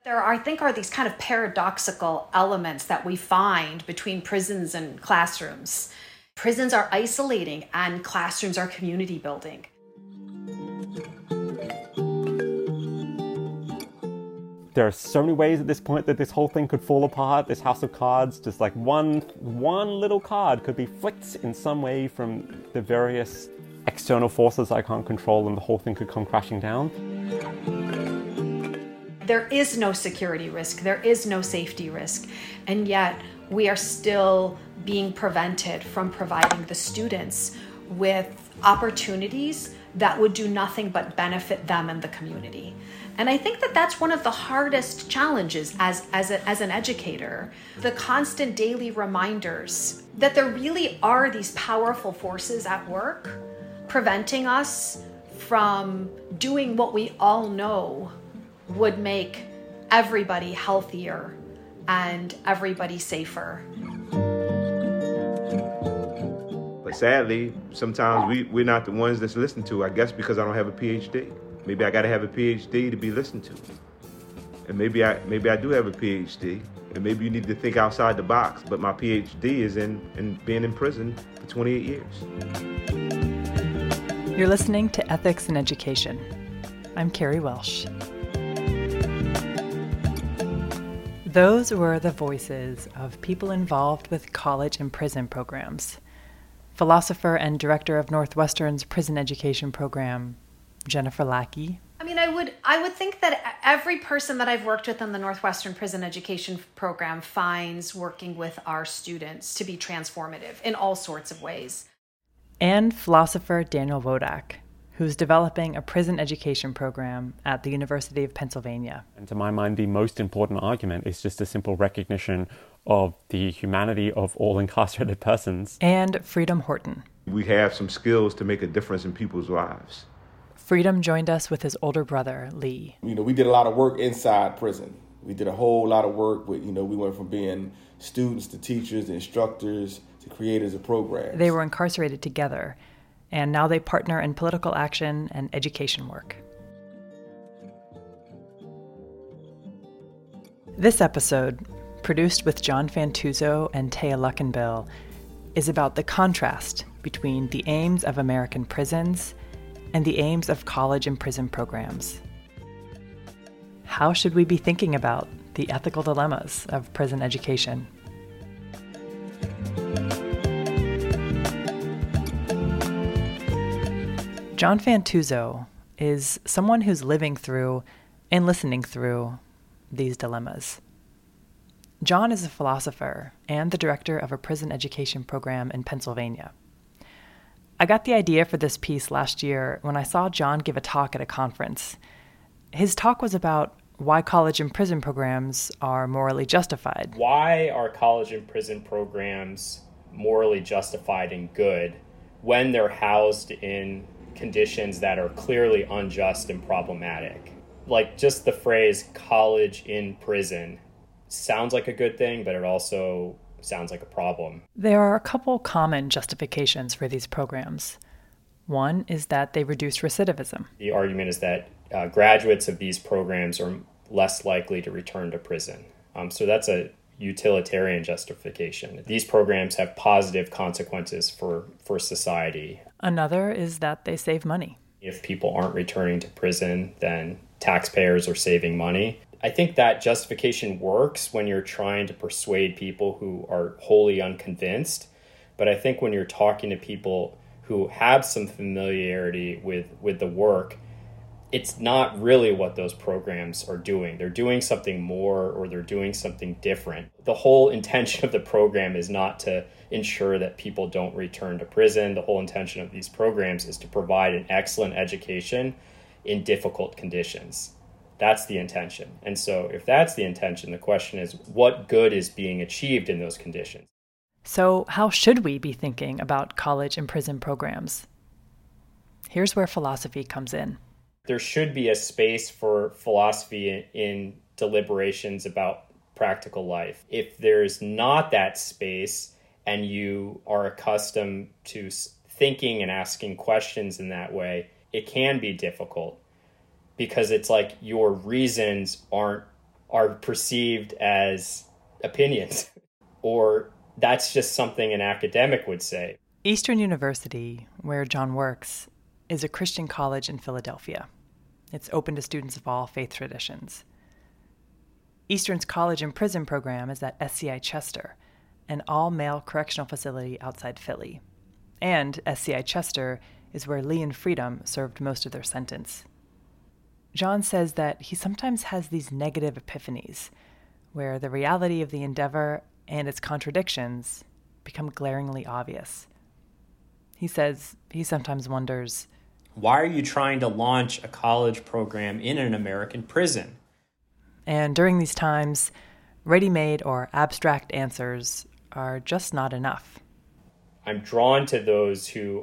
There are, I think, are these kind of paradoxical elements that we find between prisons and classrooms. Prisons are isolating and classrooms are community building. There are so many ways at this point that this whole thing could fall apart. This house of cards, just like one little card could be flicked in some way from the various external forces I can't control, and the whole thing could come crashing down. There is no security risk, there is no safety risk, and yet we are still being prevented from providing the students with opportunities that would do nothing but benefit them and the community. And I think that that's one of the hardest challenges as an educator, the constant daily reminders that there really are these powerful forces at work preventing us from doing what we all know would make everybody healthier and everybody safer. But sadly, sometimes we're not the ones that's listened to, I guess because I don't have a PhD. Maybe I got to have a PhD to be listened to. And maybe I do have a PhD, and maybe you need to think outside the box, but my PhD is in being in prison for 28 years. You're listening to Ethics in Education. I'm Carrie Welsh. Those were the voices of people involved with college and prison programs. Philosopher and director of Northwestern's prison education program, Jennifer Lackey. I mean, I would think that every person that I've worked with in the Northwestern prison education program finds working with our students to be transformative in all sorts of ways. And philosopher Daniel Wodak, who's developing a prison education program at the University of Pennsylvania. And to my mind, the most important argument is just a simple recognition of the humanity of all incarcerated persons. And Freedom Horton. We have some skills to make a difference in people's lives. Freedom joined us with his older brother, Lee. We did a lot of work inside prison. We did a whole lot of work with, we went from being students to teachers, to instructors, to creators of programs. They were incarcerated together, and now they partner in political action and education work. This episode, produced with John Fantuzzo and Taya Luckenbill, is about the contrast between the aims of American prisons and the aims of college and prison programs. How should we be thinking about the ethical dilemmas of prison education? John Fantuzzo is someone who's living through and listening through these dilemmas. John is a philosopher and the director of a prison education program in Pennsylvania. I got the idea for this piece last year when I saw John give a talk at a conference. His talk was about why college and prison programs are morally justified. Why are college and prison programs morally justified and good when they're housed in conditions that are clearly unjust and problematic? Like, just the phrase college in prison sounds like a good thing, but it also sounds like a problem. There are a couple common justifications for these programs. One is that they reduce recidivism. The argument is that graduates of these programs are less likely to return to prison. So that's a utilitarian justification. These programs have positive consequences for society. Another is that they save money. If people aren't returning to prison, then taxpayers are saving money. I think that justification works when you're trying to persuade people who are wholly unconvinced. But I think when you're talking to people who have some familiarity with the work, it's not really what those programs are doing. They're doing something more, or they're doing something different. The whole intention of the program is not to ensure that people don't return to prison. The whole intention of these programs is to provide an excellent education in difficult conditions. That's the intention. And so if that's the intention, the question is, what good is being achieved in those conditions? So how should we be thinking about college and prison programs? Here's where philosophy comes in. There should be a space for philosophy in deliberations about practical life. If there's not that space and you are accustomed to thinking and asking questions in that way, it can be difficult, because it's like your reasons aren't are perceived as opinions, or that's just something an academic would say. Eastern University, where John works, is a Christian college in Philadelphia. It's open to students of all faith traditions. Eastern's college and prison program is at SCI Chester, an all-male correctional facility outside Philly. And SCI Chester is where Lee and Freedom served most of their sentence. John says that he sometimes has these negative epiphanies, where the reality of the endeavor and its contradictions become glaringly obvious. He says he sometimes wonders, why are you trying to launch a college program in an American prison? And during these times, ready-made or abstract answers are just not enough. I'm drawn to those who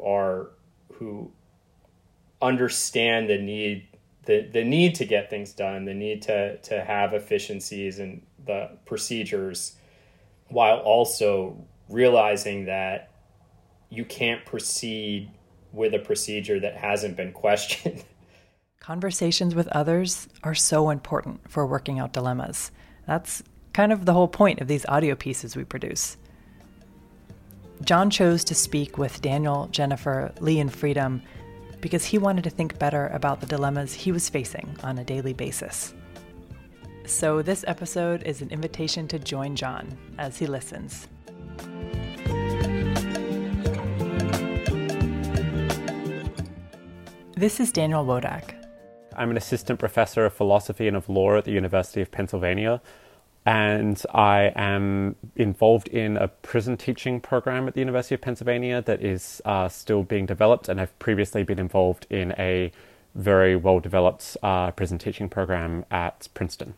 understand the need to get things done, the need to have efficiencies and the procedures, while also realizing that you can't proceed with a procedure that hasn't been questioned. Conversations with others are so important for working out dilemmas. That's kind of the whole point of these audio pieces we produce. John chose to speak with Daniel, Jennifer, Lee, and Freedom because he wanted to think better about the dilemmas he was facing on a daily basis. So this episode is an invitation to join John as he listens. This is Daniel Wodak. I'm an assistant professor of philosophy and of law at the University of Pennsylvania, and I am involved in a prison teaching program at the University of Pennsylvania that is still being developed, and I've previously been involved in a very well-developed prison teaching program at Princeton.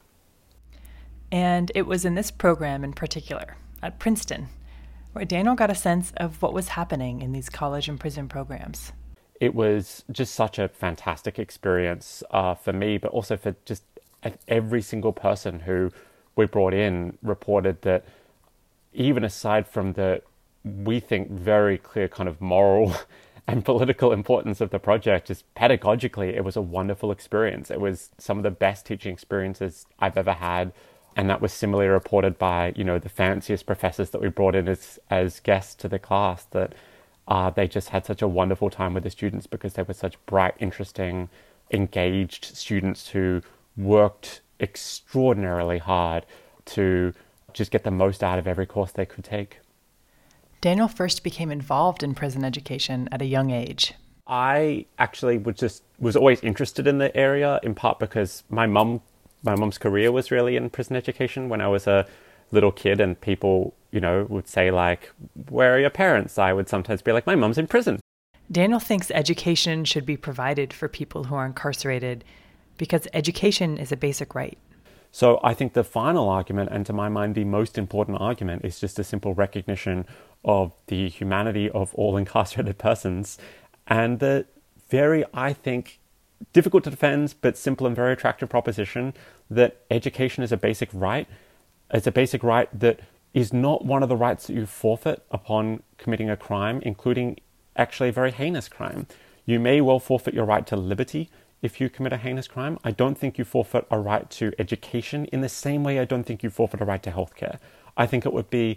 And it was in this program in particular, at Princeton, where Daniel got a sense of what was happening in these college and prison programs. It was just such a fantastic experience for me, but also for just every single person who we brought in reported that even aside from the, we think, very clear kind of moral and political importance of the project, just pedagogically, it was a wonderful experience. It was some of the best teaching experiences I've ever had. And that was similarly reported by, the fanciest professors that we brought in as guests to the class, that they just had such a wonderful time with the students because they were such bright, interesting, engaged students who worked extraordinarily hard to just get the most out of every course they could take. Daniel first became involved in prison education at a young age. I actually was always interested in the area, in part because my mum's career was really in prison education when I was a little kid, and people, would say, like, where are your parents? I would sometimes be like, my mum's in prison. Daniel thinks education should be provided for people who are incarcerated because education is a basic right. So I think the final argument, and to my mind the most important argument, is just a simple recognition of the humanity of all incarcerated persons, and the very, I think, difficult to defend but simple and very attractive proposition that education is a basic right. It's a basic right that is not one of the rights that you forfeit upon committing a crime, including actually a very heinous crime. You may well forfeit your right to liberty if you commit a heinous crime. I don't think you forfeit a right to education in the same way I don't think you forfeit a right to healthcare. I think it would be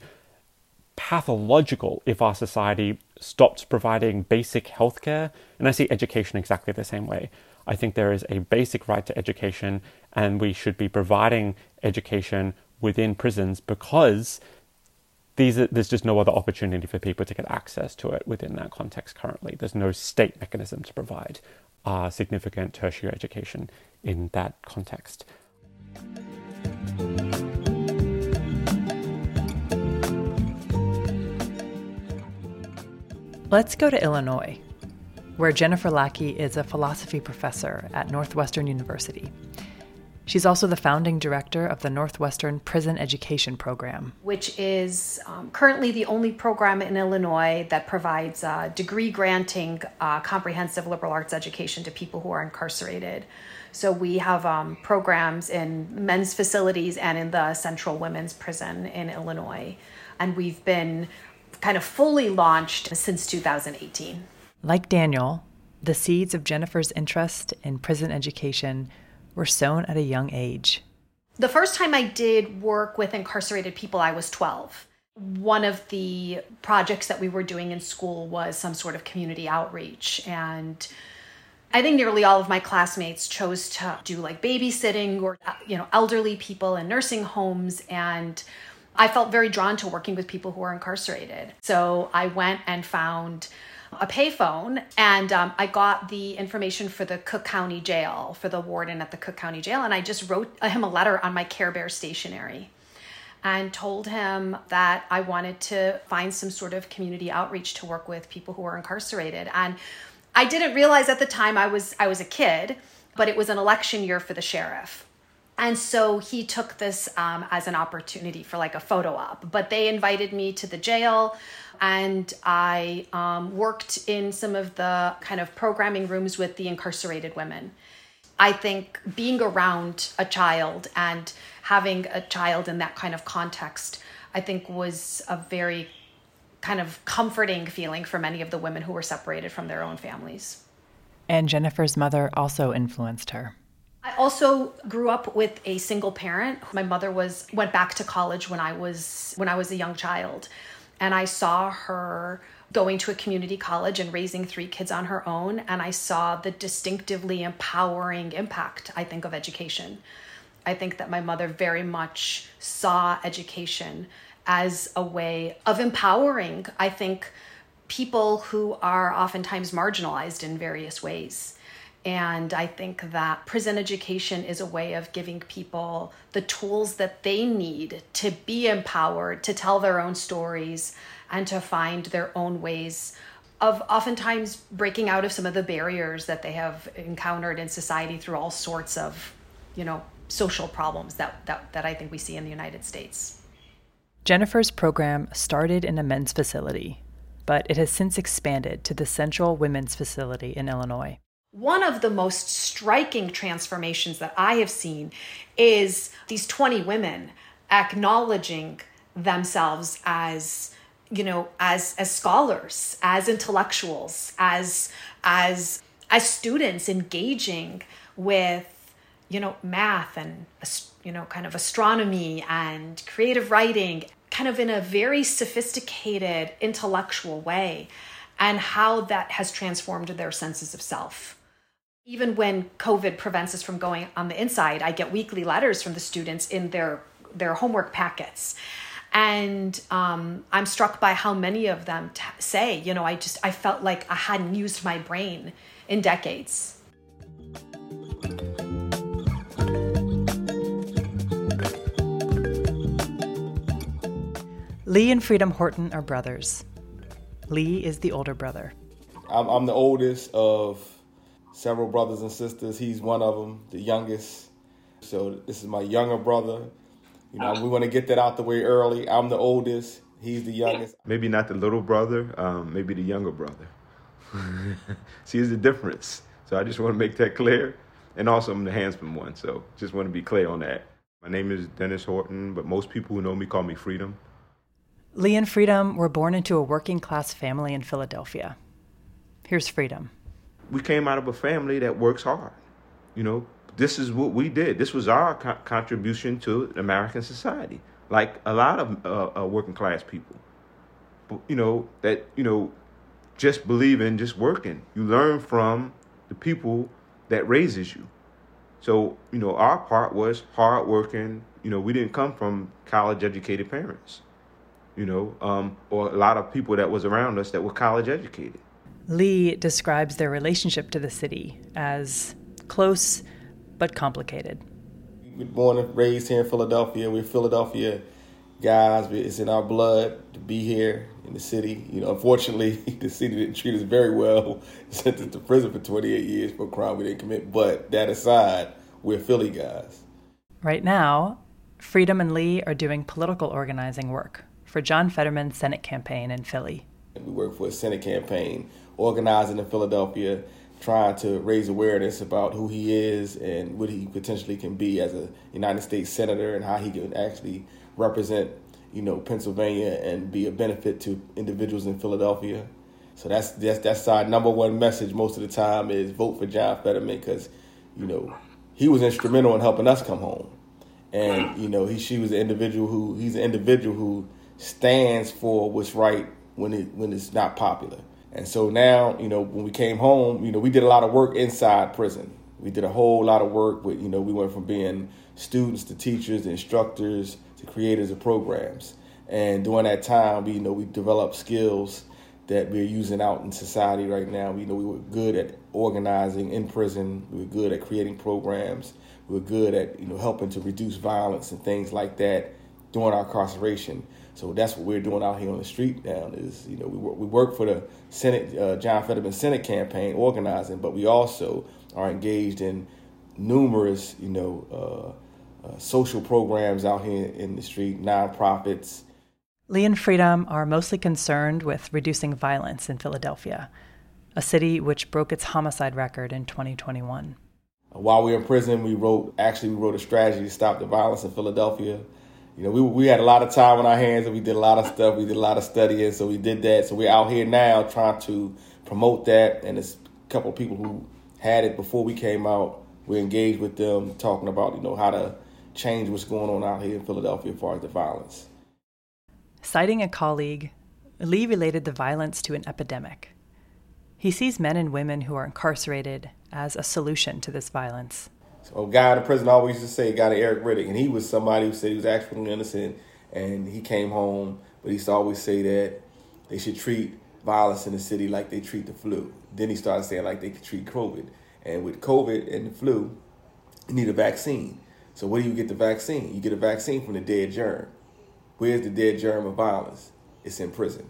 pathological if our society stopped providing basic healthcare, and I see education exactly the same way. I think there is a basic right to education, and we should be providing education within prisons because there's just no other opportunity for people to get access to it within that context currently. There's no state mechanism to provide significant tertiary education in that context. Let's go to Illinois, where Jennifer Lackey is a philosophy professor at Northwestern University. She's also the founding director of the Northwestern Prison Education Program, which is currently the only program in Illinois that provides degree-granting comprehensive liberal arts education to people who are incarcerated. So we have programs in men's facilities and in the Central Women's Prison in Illinois. And we've been kind of fully launched since 2018. Like Daniel, the seeds of Jennifer's interest in prison education were sown at a young age. The first time I did work with incarcerated people, I was 12. One of the projects that we were doing in school was some sort of community outreach. And I think nearly all of my classmates chose to do like babysitting or, elderly people in nursing homes. And I felt very drawn to working with people who are incarcerated. So I went and found a payphone, and I got the information for the Cook County Jail, for the warden at the Cook County Jail, and I just wrote him a letter on my Care Bear stationery and told him that I wanted to find some sort of community outreach to work with people who were incarcerated. And I didn't realize at the time I was a kid, but it was an election year for the sheriff. And so he took this as an opportunity for like a photo op. But they invited me to the jail, and I worked in some of the kind of programming rooms with the incarcerated women. I think being around a child and having a child in that kind of context, I think was a very kind of comforting feeling for many of the women who were separated from their own families. And Jennifer's mother also influenced her. I also grew up with a single parent. My mother went back to college when I was a young child, and I saw her going to a community college and raising 3 kids on her own, and I saw the distinctively empowering impact, I think, of education. I think that my mother very much saw education as a way of empowering, I think, people who are oftentimes marginalized in various ways. And I think that prison education is a way of giving people the tools that they need to be empowered, to tell their own stories, and to find their own ways of oftentimes breaking out of some of the barriers that they have encountered in society through all sorts of, social problems that I think we see in the United States. Jennifer's program started in a men's facility, but it has since expanded to the Central Women's Facility in Illinois. One of the most striking transformations that I have seen is these 20 women acknowledging themselves as, as scholars, as intellectuals, as students engaging with, math and, kind of astronomy and creative writing, kind of in a very sophisticated, intellectual way, and how that has transformed their senses of self. Even when COVID prevents us from going on the inside, I get weekly letters from the students in their homework packets. And I'm struck by how many of them say, I felt like I hadn't used my brain in decades. Lee and Freedom Horton are brothers. Lee is the older brother. I'm the oldest of several brothers and sisters. He's one of them, the youngest. So this is my younger brother. We want to get that out the way early. I'm the oldest. He's the youngest. Maybe not the little brother, maybe the younger brother. See, there's a difference. So I just want to make that clear. And also I'm the handsome one, so just want to be clear on that. My name is Dennis Horton, but most people who know me call me Freedom. Lee and Freedom were born into a working-class family in Philadelphia. Here's Freedom. We came out of a family that works hard. This is what we did. This was our contribution to American society, like a lot of working-class people. Just believe in just working. You learn from the people that raises you. So, our part was hard working. We didn't come from college-educated parents. Or a lot of people that was around us that were college educated. Lee describes their relationship to the city as close but complicated. We're born and raised here in Philadelphia. We're Philadelphia guys. It's in our blood to be here in the city. Unfortunately, the city didn't treat us very well. Sent us to prison for 28 years for a crime we didn't commit. But that aside, we're Philly guys. Right now, Freedom and Lee are doing political organizing work for John Fetterman's Senate campaign in Philly. We work for a Senate campaign, organizing in Philadelphia, trying to raise awareness about who he is and what he potentially can be as a United States Senator and how he can actually represent, Pennsylvania and be a benefit to individuals in Philadelphia. So that's our number one message most of the time is vote for John Fetterman because, he was instrumental in helping us come home. And, she was an individual he's an individual who stands for what's right when it's not popular. And so now, when we came home, we did a lot of work inside prison. We did a whole lot of work with, we went from being students to teachers to instructors to creators of programs. And during that time, we developed skills that we're using out in society right now. We were good at organizing in prison. We were good at creating programs. We were good at, helping to reduce violence and things like that during our incarceration. So that's what we're doing out here on the street now is, we work for the Senate, John Fetterman Senate campaign organizing, but we also are engaged in numerous, social programs out here in the street, nonprofits. Lee and Freedom are mostly concerned with reducing violence in Philadelphia, a city which broke its homicide record in 2021. While we were in prison, we wrote a strategy to stop the violence in Philadelphia. We had a lot of time on our hands and we did a lot of stuff. We did a lot of studying, so we did that. So we're out here now trying to promote that. And there's a couple of people who had it before we came out. We're engaged with them, talking about, how to change what's going on out here in Philadelphia as far as the violence. Citing a colleague, Lee related the violence to an epidemic. He sees men and women who are incarcerated as a solution to this violence. So a guy in the prison always used to say, a guy named Eric Riddick, and he was somebody who said he was actually innocent, and he came home, but he used to always say that they should treat violence in the city like they treat the flu. Then he started saying like they could treat COVID. And with COVID and the flu, you need a vaccine. So where do you get the vaccine? You get a vaccine from the dead germ. Where's the dead germ of violence? It's in prison.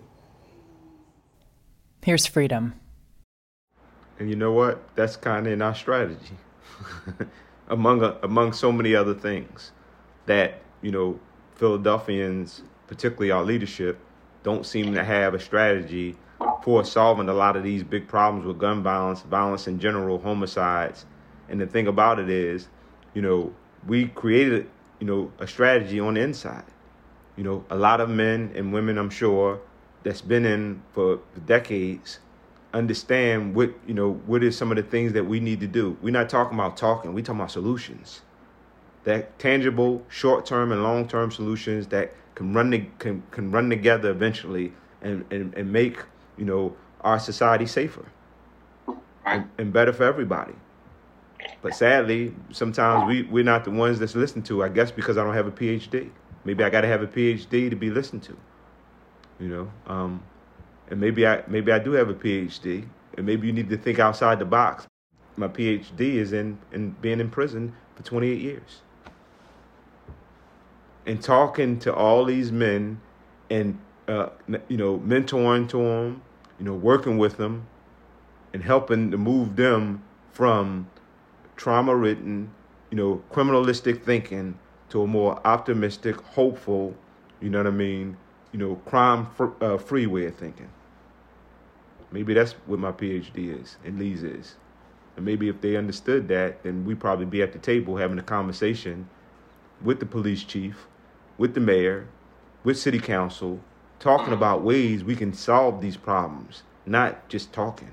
Here's Freedom. And you know what? That's kind of in our strategy. among so many other things that, Philadelphians, particularly our leadership, don't seem to have a strategy for solving a lot of these big problems with gun violence, violence in general, homicides. And the thing about it is, we created, a strategy on the inside. A lot of men and women, I'm sure, that's been in for decades understand what is some of the things that we need to do. We're not talking about talking. We're talking about solutions. That tangible, short-term and long-term solutions that can run together eventually and make, our society safer and better for everybody. But sadly, sometimes we're not the ones that's listened to, I guess because I don't have a PhD. Maybe I got to have a PhD to be listened to, and maybe I do have a PhD, and maybe you need to think outside the box. My PhD is in being in prison for 28 years. And talking to all these men and, mentoring to them, working with them and helping to move them from trauma-ridden, criminalistic thinking to a more optimistic, hopeful, crime-free way of thinking. Maybe that's what my PhD is and Lee's is. And maybe if they understood that, then we'd probably be at the table having a conversation with the police chief, with the mayor, with city council, talking about ways we can solve these problems, not just talking.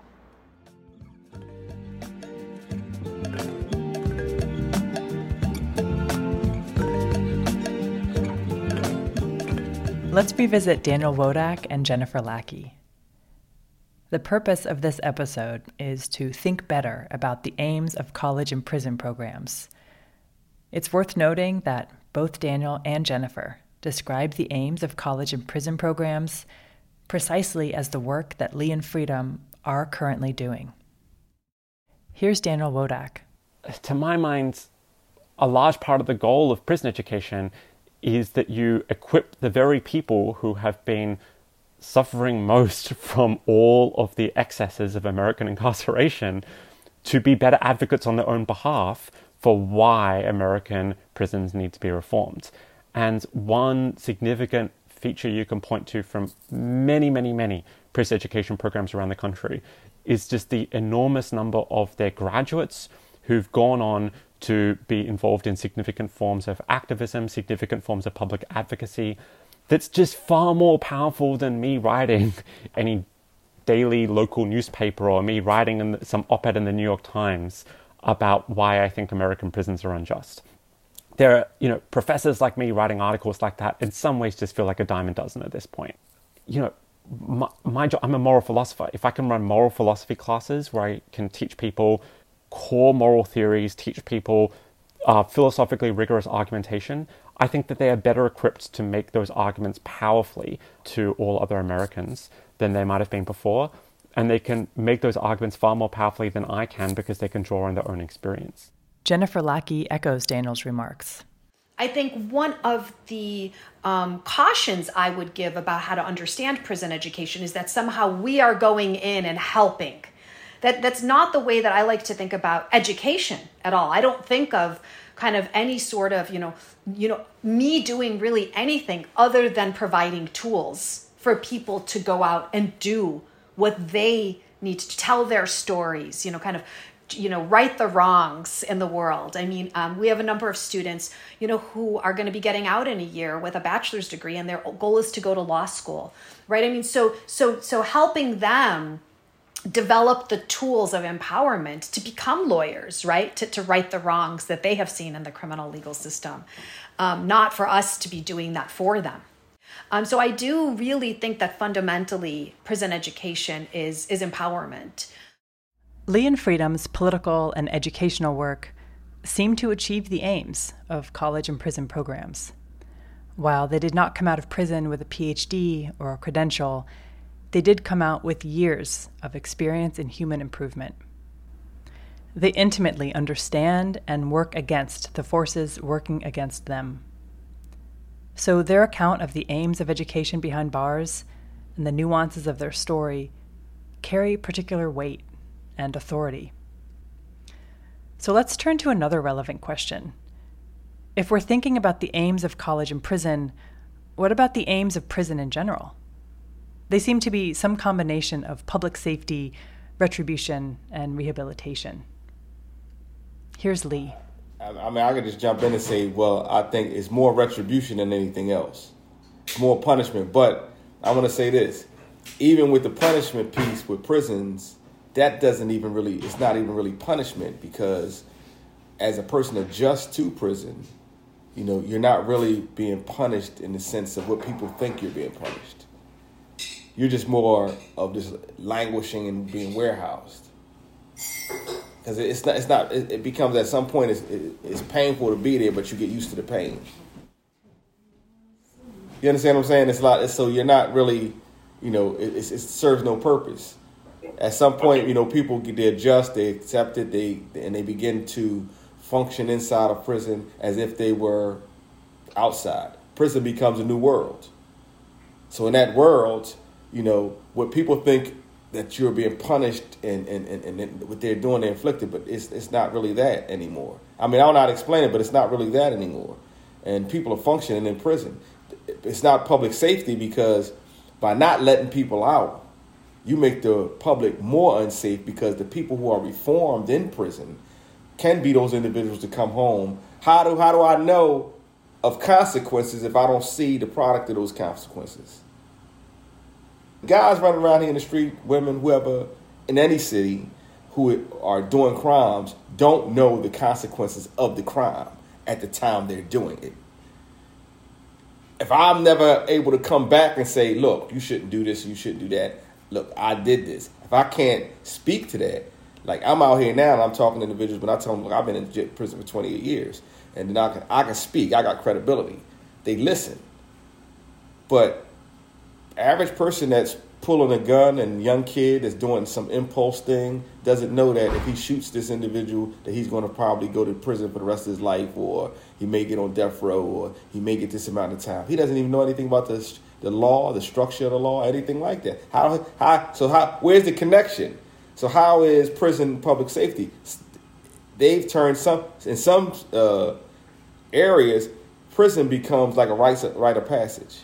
Let's revisit Daniel Wodak and Jennifer Lackey. The purpose of this episode is to think better about the aims of college and prison programs. It's worth noting that both Daniel and Jennifer describe the aims of college and prison programs precisely as the work that Lee and Freedom are currently doing. Here's Daniel Wodak. To my mind, a large part of the goal of prison education is that you equip the very people who have been suffering most from all of the excesses of American incarceration to be better advocates on their own behalf for why American prisons need to be reformed. And one significant feature you can point to from many, many, many prison education programs around the country is just the enormous number of their graduates who've gone on to be involved in significant forms of activism, significant forms of public advocacy, that's just far more powerful than me writing any daily local newspaper or me writing some op-ed in the New York Times about why I think American prisons are unjust. There are, professors like me writing articles like that in some ways just feel like a dime a dozen at this point. My job, I'm a moral philosopher. If I can run moral philosophy classes where I can teach people core moral theories, teach people philosophically rigorous argumentation, I think that they are better equipped to make those arguments powerfully to all other Americans than they might have been before. And they can make those arguments far more powerfully than I can because they can draw on their own experience. Jennifer Lackey echoes Daniel's remarks. I think one of the cautions I would give about how to understand prison education is that somehow we are going in and helping. That's not the way that I like to think about education at all. I don't think of kind of any sort of, me doing really anything other than providing tools for people to go out and do what they need to tell their stories, right the wrongs in the world. I mean, we have a number of students, who are going to be getting out in a year with a bachelor's degree, and their goal is to go to law school, right? I mean, so helping them develop the tools of empowerment to become lawyers, right? To right the wrongs that they have seen in the criminal legal system, not for us to be doing that for them. So I do really think that fundamentally prison education is empowerment. Leon Freedom's political and educational work seemed to achieve the aims of college and prison programs. While they did not come out of prison with a PhD or a credential, they did come out with years of experience in human improvement. They intimately understand and work against the forces working against them. So their account of the aims of education behind bars and the nuances of their story carry particular weight and authority. So let's turn to another relevant question. If we're thinking about the aims of college and prison, what about the aims of prison in general? They seem to be some combination of public safety, retribution, and rehabilitation. Here's Lee. I could just jump in and say, well, I think it's more retribution than anything else. It's more punishment. But I want to say this. Even with the punishment piece with prisons, that doesn't even really, it's not even really punishment, because as a person adjusts to prison, you're not really being punished in the sense of what people think you're being punished. You're just more of just languishing and being warehoused. Because it becomes at some point it's painful to be there, but you get used to the pain. You understand what I'm saying? So you're not really, it serves no purpose. At some point, people they adjust, they accept it, and they begin to function inside of prison as if they were outside. Prison becomes a new world. So in that world, what people think that you're being punished and what they're doing, they're inflicted, but it's not really that anymore. I mean, I don't know how to explain it, but it's not really that anymore. And people are functioning in prison. It's not public safety, because by not letting people out, you make the public more unsafe, because the people who are reformed in prison can be those individuals to come home. How do I know of consequences if I don't see the product of those consequences? Guys running around here in the street, women, whoever, in any city who are doing crimes don't know the consequences of the crime at the time they're doing it. If I'm never able to come back and say, look, you shouldn't do this, you shouldn't do that. Look, I did this. If I can't speak to that, like I'm out here now and I'm talking to individuals, but I tell them, look, I've been in prison for 28 years. And then I can speak. I got credibility. They listen. But average person that's pulling a gun and young kid that's doing some impulse thing doesn't know that if he shoots this individual that he's going to probably go to prison for the rest of his life, or he may get on death row, or he may get this amount of time. He doesn't even know anything about the law, the structure of the law, anything like that. Where's the connection? So how is prison public safety? They've turned in some areas, prison becomes like a rite of passage.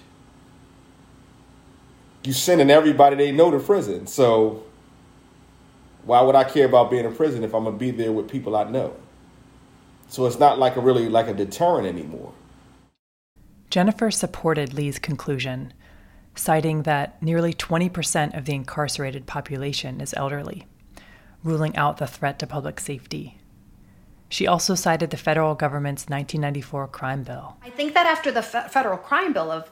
You sending everybody they know to prison. So why would I care about being in prison if I'm going to be there with people I know? So it's not like a deterrent anymore. Jennifer supported Lee's conclusion, citing that nearly 20% of the incarcerated population is elderly, ruling out the threat to public safety. She also cited the federal government's 1994 crime bill. I think that after the federal crime bill of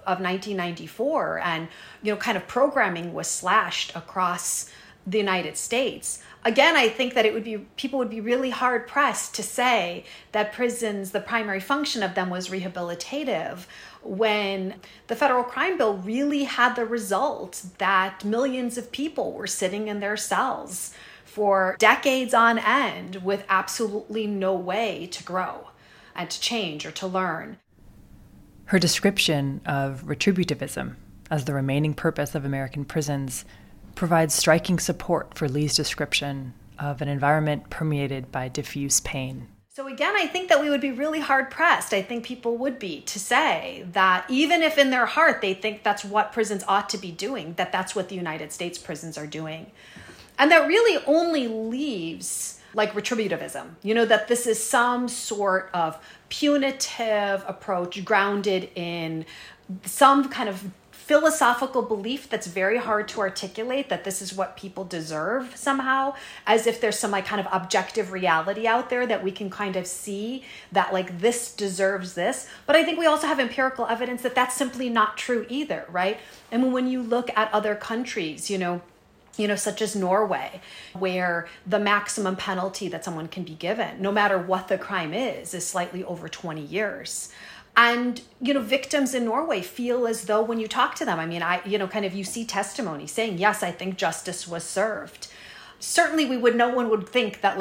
1994 and, kind of programming was slashed across the United States, again, I think that people would be really hard pressed to say that prisons, the primary function of them was rehabilitative, when the federal crime bill really had the result that millions of people were sitting in their cells for decades on end with absolutely no way to grow and to change or to learn. Her description of retributivism as the remaining purpose of American prisons provides striking support for Lee's description of an environment permeated by diffuse pain. So again, I think that we would be really hard-pressed, I think people would be, to say that even if in their heart they think that's what prisons ought to be doing, that that's what the United States prisons are doing. And that really only leaves like retributivism, that this is some sort of punitive approach grounded in some kind of philosophical belief that's very hard to articulate, that this is what people deserve somehow, as if there's some kind of objective reality out there that we can kind of see that this deserves this. But I think we also have empirical evidence that that's simply not true either, right? I mean, when you look at other countries, such as Norway, where the maximum penalty that someone can be given, no matter what the crime is slightly over 20 years. And, victims in Norway feel as though when you talk to them, you see testimony saying, yes, I think justice was served. Certainly no one would think that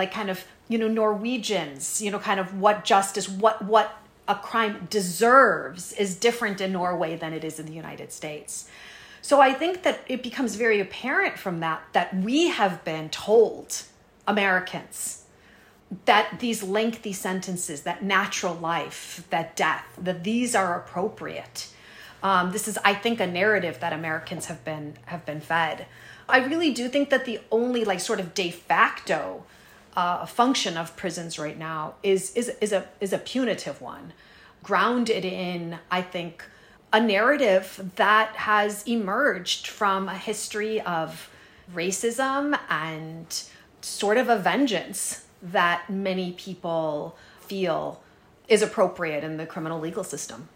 Norwegians, what justice, what a crime deserves is different in Norway than it is in the United States. So I think that it becomes very apparent from that we have been told, Americans, that these lengthy sentences, that natural life, that death, that these are appropriate. This is, I think, a narrative that Americans have been fed. I really do think that the only sort of de facto function of prisons right now is a punitive one, grounded in, I think, a narrative that has emerged from a history of racism and sort of a vengeance that many people feel is appropriate in the criminal legal system.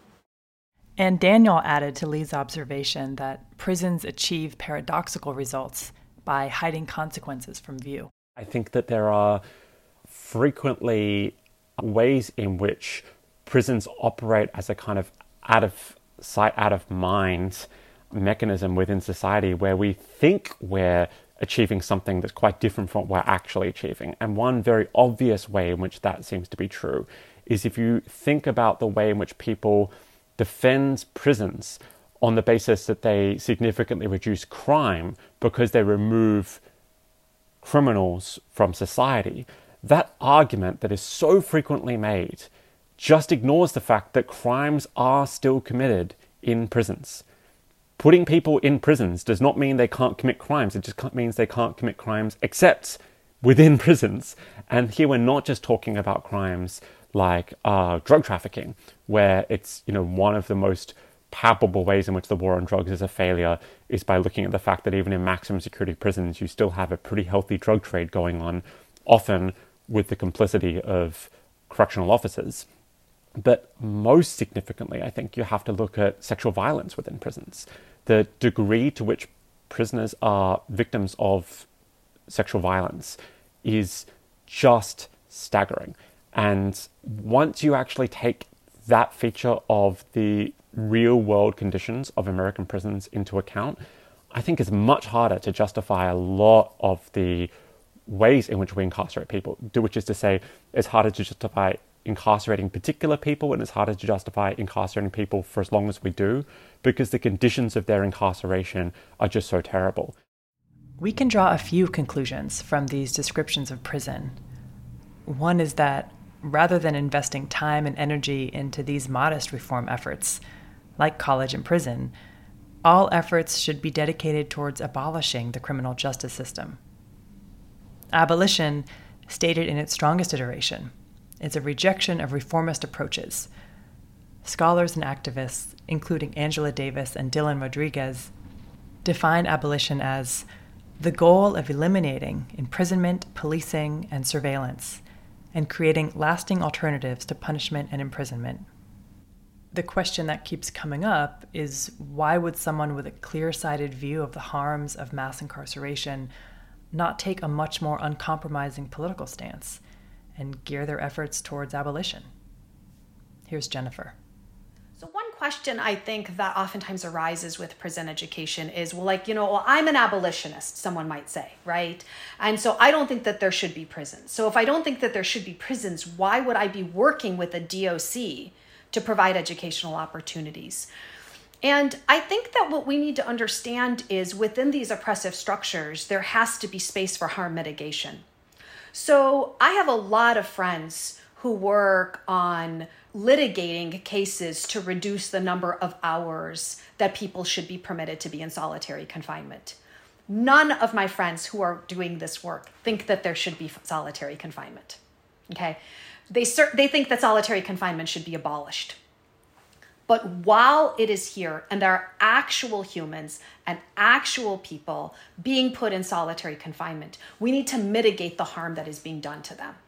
And Daniel added to Lee's observation that prisons achieve paradoxical results by hiding consequences from view. I think that there are frequently ways in which prisons operate as a kind of out of sight, out of mind mechanism within society where we think we're achieving something that's quite different from what we're actually achieving. And one very obvious way in which that seems to be true is if you think about the way in which people defend prisons on the basis that they significantly reduce crime because they remove criminals from society. That argument that is so frequently made just ignores the fact that crimes are still committed in prisons. Putting people in prisons does not mean they can't commit crimes. It just means they can't commit crimes except within prisons. And here we're not just talking about crimes like drug trafficking, where it's one of the most palpable ways in which the war on drugs is a failure is by looking at the fact that even in maximum security prisons, you still have a pretty healthy drug trade going on, often with the complicity of correctional officers. But most significantly, I think you have to look at sexual violence within prisons. The degree to which prisoners are victims of sexual violence is just staggering. And once you actually take that feature of the real world conditions of American prisons into account, I think it's much harder to justify a lot of the ways in which we incarcerate people, which is to say, it's harder to justify incarcerating particular people, and it's harder to justify incarcerating people for as long as we do, because the conditions of their incarceration are just so terrible. We can draw a few conclusions from these descriptions of prison. One is that rather than investing time and energy into these modest reform efforts, like college and prison, all efforts should be dedicated towards abolishing the criminal justice system. Abolition, stated in its strongest iteration, is a rejection of reformist approaches. Scholars and activists, including Angela Davis and Dylan Rodriguez, define abolition as the goal of eliminating imprisonment, policing, and surveillance, and creating lasting alternatives to punishment and imprisonment. The question that keeps coming up is, why would someone with a clear-sighted view of the harms of mass incarceration not take a much more uncompromising political stance and gear their efforts towards abolition? Here's Jennifer. So one question I think that oftentimes arises with prison education is, well, I'm an abolitionist, someone might say, right? And so I don't think that there should be prisons. So if I don't think that there should be prisons, why would I be working with a DOC to provide educational opportunities? And I think that what we need to understand is within these oppressive structures, there has to be space for harm mitigation. So I have a lot of friends who work on litigating cases to reduce the number of hours that people should be permitted to be in solitary confinement. None of my friends who are doing this work think that there should be solitary confinement. Okay? They think that solitary confinement should be abolished. But while it is here and there are actual humans and actual people being put in solitary confinement, we need to mitigate the harm that is being done to them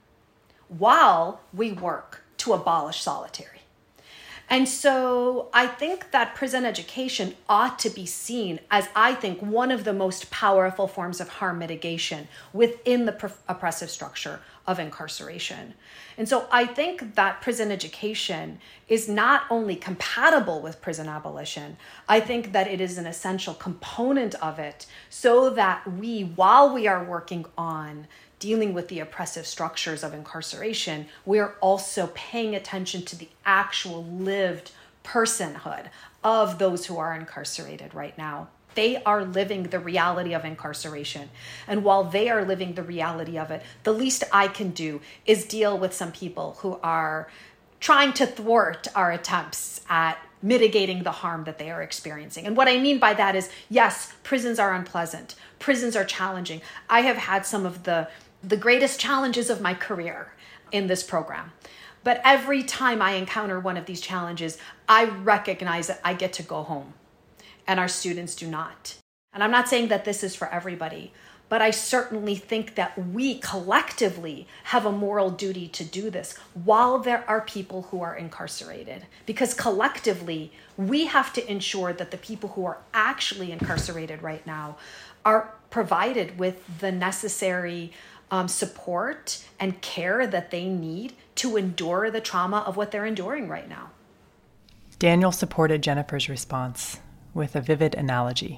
while we work to abolish solitary. And so I think that prison education ought to be seen as, I think, one of the most powerful forms of harm mitigation within the oppressive structure of incarceration. And so I think that prison education is not only compatible with prison abolition, I think that it is an essential component of it so that while we are working on dealing with the oppressive structures of incarceration, we are also paying attention to the actual lived personhood of those who are incarcerated right now. They are living the reality of incarceration. And while they are living the reality of it, the least I can do is deal with some people who are trying to thwart our attempts at mitigating the harm that they are experiencing. And what I mean by that is, yes, prisons are unpleasant. Prisons are challenging. I have had some of the greatest challenges of my career in this program. But every time I encounter one of these challenges, I recognize that I get to go home and our students do not. And I'm not saying that this is for everybody, but I certainly think that we collectively have a moral duty to do this while there are people who are incarcerated. Because collectively, we have to ensure that the people who are actually incarcerated right now are provided with the necessary support and care that they need to endure the trauma of what they're enduring right now. Daniel supported Jennifer's response with a vivid analogy.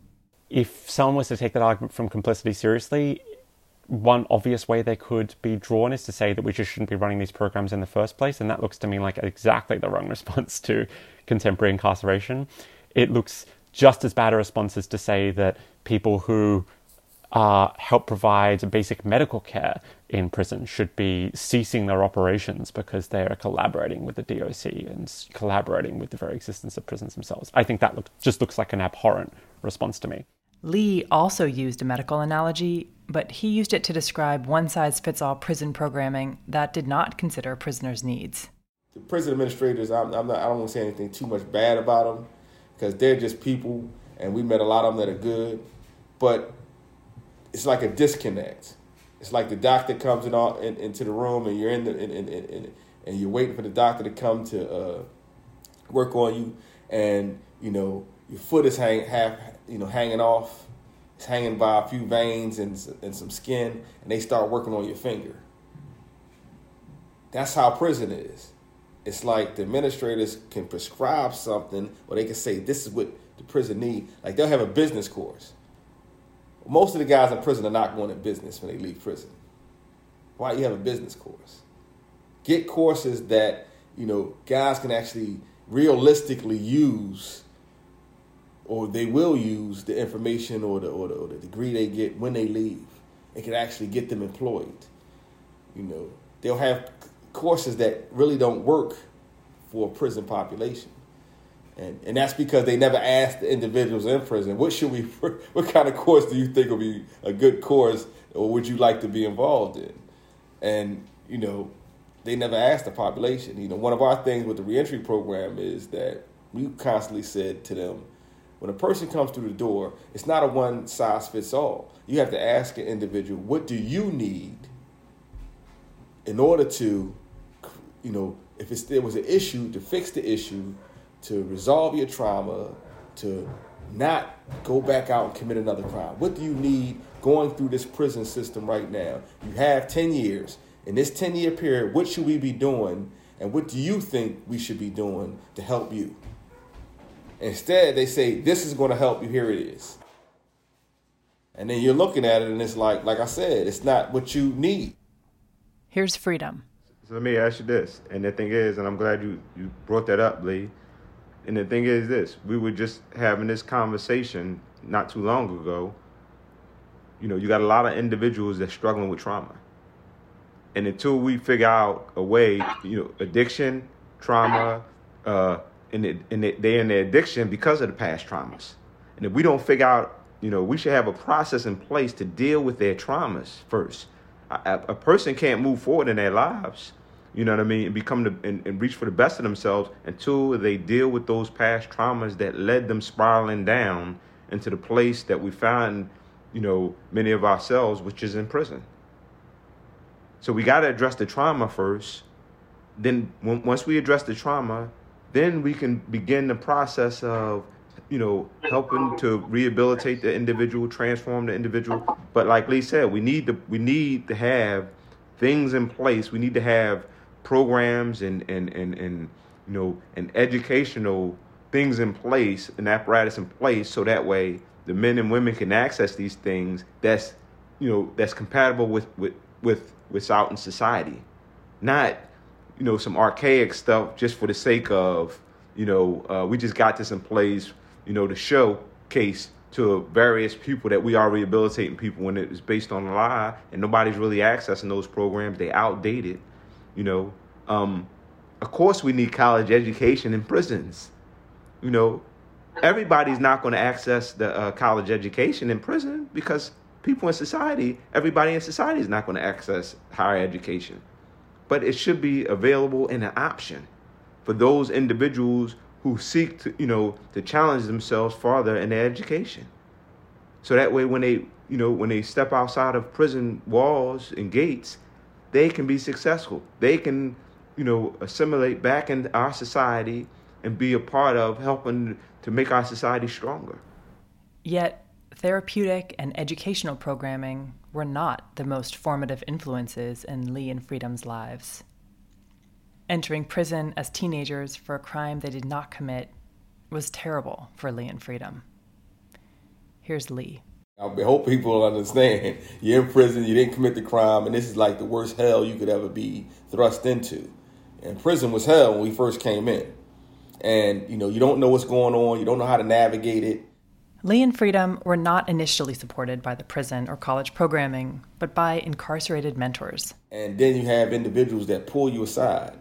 If someone was to take that argument from complicity seriously, one obvious way they could be drawn is to say that we just shouldn't be running these programs in the first place, and that looks to me like exactly the wrong response to contemporary incarceration. It looks just as bad a response as to say that people who help provide basic medical care in prison should be ceasing their operations because they are collaborating with the DOC and collaborating with the very existence of prisons themselves. I think that just looks like an abhorrent response to me. Lee also used a medical analogy, but he used it to describe one-size-fits-all prison programming that did not consider prisoners' needs. The prison administrators, I don't want to say anything too much bad about them because they're just people, and we met a lot of them that are good, but it's like a disconnect. It's like the doctor comes into the room and you're and you're waiting for the doctor to come to work on you, and your foot is hanging off. It's hanging by a few veins and some skin, and they start working on your finger. That's how prison is. It's like the administrators can prescribe something, or they can say this is what the prison needs. Like they'll have a business course. Most of the guys in prison are not going to business when they leave prison. Why do you have a business course? Get courses that, guys can actually realistically use, or they will use the information or the degree they get when they leave. It can actually get them employed. They'll have courses that really don't work for a prison population. And that's because they never asked the individuals in prison, what kind of course do you think will be a good course, or would you like to be involved in? And, they never asked the population. One of our things with the reentry program is that we constantly said to them, when a person comes through the door, it's not a one-size-fits-all. You have to ask an individual, what do you need in order to, if there was an issue, to fix the issue, to resolve your trauma, to not go back out and commit another crime. What do you need going through this prison system right now? You have 10 years. In this 10-year period, what should we be doing, and what do you think we should be doing to help you? Instead, they say, this is going to help you, here it is. And then you're looking at it, and it's like I said, it's not what you need. Here's Freedom. So let me ask you this, and the thing is, and I'm glad you brought that up, Lee, and the thing is this, we were just having this conversation not too long ago. You got a lot of individuals that's struggling with trauma. And until we figure out a way, addiction, trauma, they're in their addiction because of the past traumas. And if we don't figure out, we should have a process in place to deal with their traumas first. A person can't move forward in their lives, and become and reach for the best of themselves until they deal with those past traumas that led them spiraling down into the place that we find, many of ourselves, which is in prison. So we got to address the trauma first. Then once we address the trauma, then we can begin the process of, helping to rehabilitate the individual, transform the individual. But like Lee said, we need to have things in place. We need to have programs and educational things in place, an apparatus in place, so that way the men and women can access these things that's compatible with out in society, not some archaic stuff just for the sake of we just got this in place to showcase to various people that we are rehabilitating people when it is based on a lie and nobody's really accessing those programs. They outdated. Of course we need college education in prisons. Everybody's not going to access the college education in prison because people in society, everybody in society is not going to access higher education. But it should be available and an option for those individuals who seek to challenge themselves farther in their education. So that way when they step outside of prison walls and gates, they can be successful. They can, assimilate back into our society and be a part of helping to make our society stronger. Yet, therapeutic and educational programming were not the most formative influences in Lee and Freedom's lives. Entering prison as teenagers for a crime they did not commit was terrible for Lee and Freedom. Here's Lee. I hope people understand. You're in prison, you didn't commit the crime, and this is like the worst hell you could ever be thrust into. And prison was hell when we first came in. And, you don't know what's going on, you don't know how to navigate it. Lee and Freedom were not initially supported by the prison or college programming, but by incarcerated mentors. And then you have individuals that pull you aside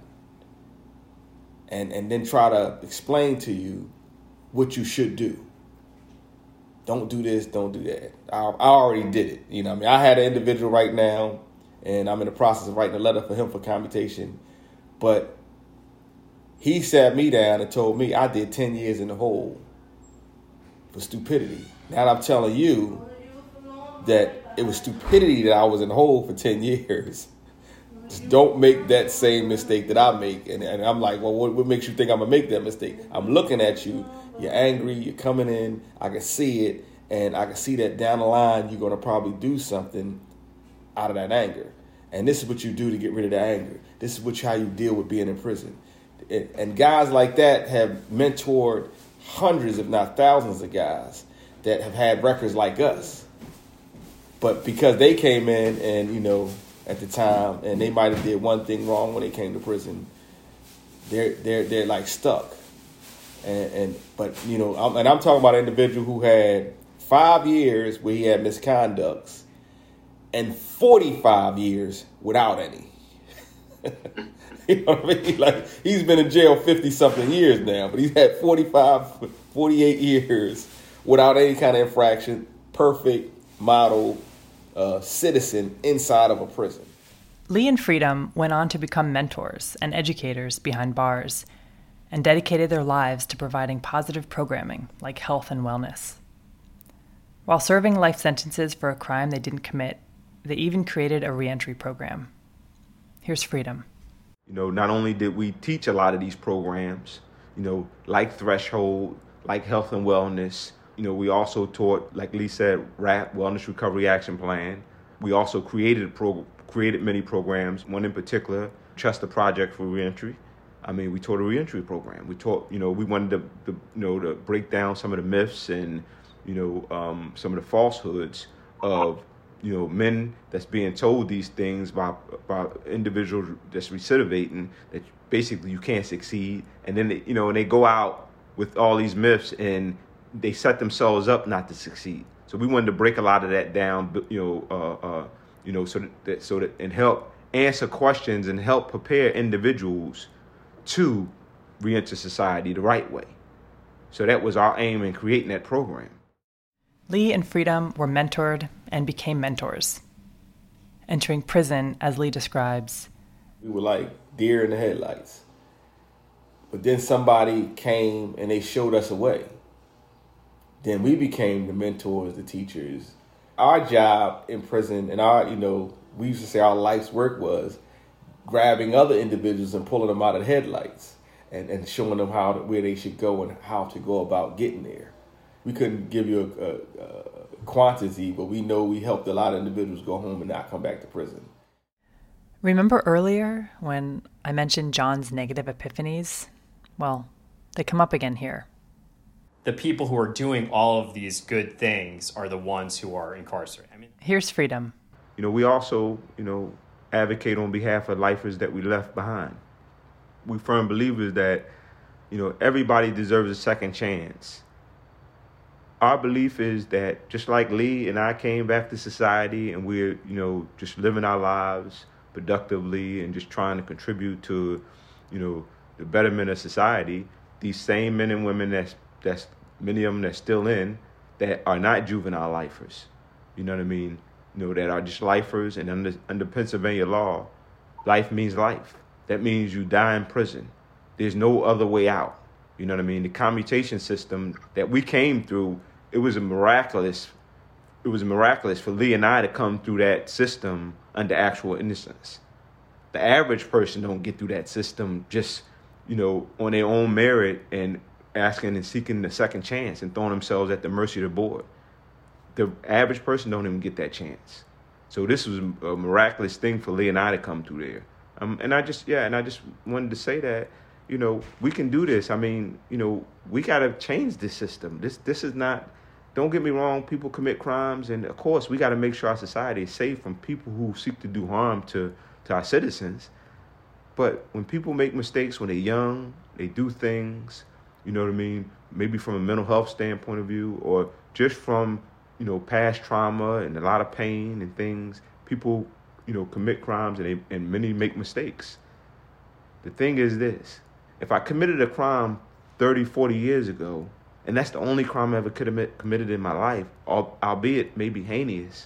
and then try to explain to you what you should do. Don't do this, don't do that. I already did it. I had an individual right now, and I'm in the process of writing a letter for him for commutation. But he sat me down and told me I did 10 years in the hole for stupidity. Now I'm telling you that it was stupidity that I was in the hole for 10 years. Just don't make that same mistake that I make. And I'm like, well, what makes you think I'm going to make that mistake? I'm looking at you. You're angry. You're coming in. I can see it. And I can see that down the line, you're going to probably do something out of that anger. And this is what you do to get rid of the anger. This is how you deal with being in prison. And guys like that have mentored hundreds, if not thousands of guys that have had records like us. But because they came in and, at the time, and they might have did one thing wrong when they came to prison, they're like stuck. But I'm talking about an individual who had 5 years where he had misconducts and 45 years without any. You know what I mean? Like, he's been in jail 50-something years now, but he's had 45, 48 years without any kind of infraction, perfect model citizen inside of a prison. Lee and Freedom went on to become mentors and educators behind bars and dedicated their lives to providing positive programming like health and wellness. While serving life sentences for a crime they didn't commit, they even created a reentry program. Here's Freedom. Not only did we teach a lot of these programs, like Threshold, like Health and Wellness, we also taught, like Lee said, WRAP, Wellness Recovery Action Plan. We also created many programs, one in particular, Trust the Project for Reentry. We taught a reentry program. We taught, we wanted to break down some of the myths and, some of the falsehoods of, men that's being told these things by individuals that's recidivating, that basically you can't succeed. And then, they go out with all these myths and they set themselves up not to succeed. So we wanted to break a lot of that down, so that and help answer questions and help prepare individuals to reenter society the right way. So that was our aim in creating that program. Lee and Freedom were mentored and became mentors. Entering prison, as Lee describes, we were like deer in the headlights. But then somebody came and they showed us a way. Then we became the mentors, the teachers. Our job in prison and we used to say our life's work was grabbing other individuals and pulling them out of the headlights and showing them where they should go and how to go about getting there. We couldn't give you a quantity, but we know we helped a lot of individuals go home and not come back to prison. Remember earlier when I mentioned John's negative epiphanies? Well, they come up again here. The people who are doing all of these good things are the ones who are incarcerated. Here's Freedom. We also, advocate on behalf of lifers that we left behind. We firm believers that, everybody deserves a second chance. Our belief is that just like Lee and I came back to society and we're, just living our lives productively and just trying to contribute to, the betterment of society, these same men and women that's many of them that's still in, that are not juvenile lifers. You know what I mean? That are just lifers, and under Pennsylvania law, life means life. That means you die in prison. There's no other way out. You know what I mean? The commutation system that we came through, it was miraculous for Lee and I to come through that system under actual innocence. The average person don't get through that system just, on their own merit and asking and seeking a second chance and throwing themselves at the mercy of the board. The average person don't even get that chance. So this was a miraculous thing for Lee and I to come through there. And I just wanted to say that, we can do this. We got to change this system. This is not, don't get me wrong, people commit crimes. And of course, we got to make sure our society is safe from people who seek to do harm to our citizens. But when people make mistakes when they're young, they do things, maybe from a mental health standpoint of view, or just from, past trauma and a lot of pain and things, people, commit crimes and many make mistakes. The thing is this, if I committed a crime 30, 40 years ago, and that's the only crime I ever committed in my life, albeit maybe heinous,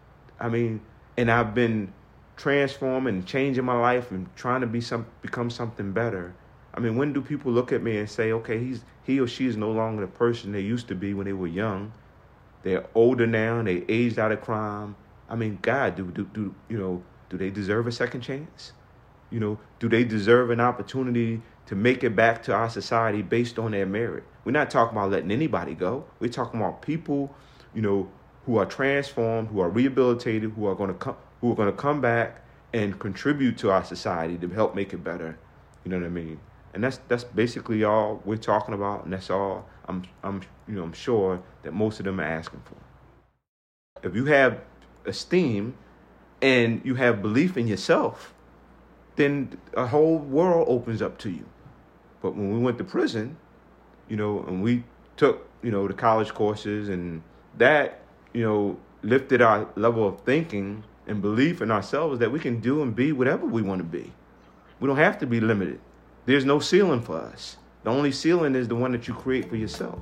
and I've been transforming and changing my life and trying to become something better. When do people look at me and say, okay, he or she is no longer the person they used to be when they were young? They're older now and they aged out of crime. God, do they deserve a second chance? Do they deserve an opportunity to make it back to our society based on their merit? We're not talking about letting anybody go. We're talking about people, who are transformed, who are rehabilitated, who are going to come back and contribute to our society to help make it better. You know what I mean? And that's basically all we're talking about, and that's all I'm sure that most of them are asking for. If you have esteem and you have belief in yourself, then a whole world opens up to you. But when we went to prison, and we took, the college courses, and that, lifted our level of thinking and belief in ourselves that we can do and be whatever we want to be. We don't have to be limited. There's no ceiling for us. The only ceiling is the one that you create for yourself.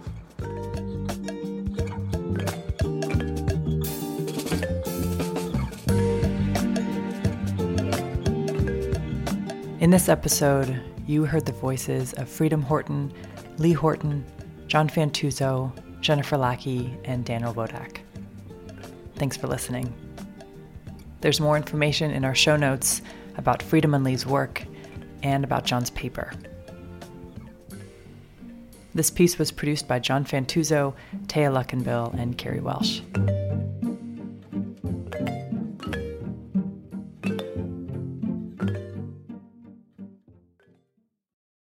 In this episode, you heard the voices of Freedom Horton, Lee Horton, John Fantuzzo, Jennifer Lackey, and Daniel Wodak. Thanks for listening. There's more information in our show notes. about Friedemann Lee's work and about John's paper. This piece was produced by John Fantuzzo, Taya Luckenbill, and Carrie Welsh.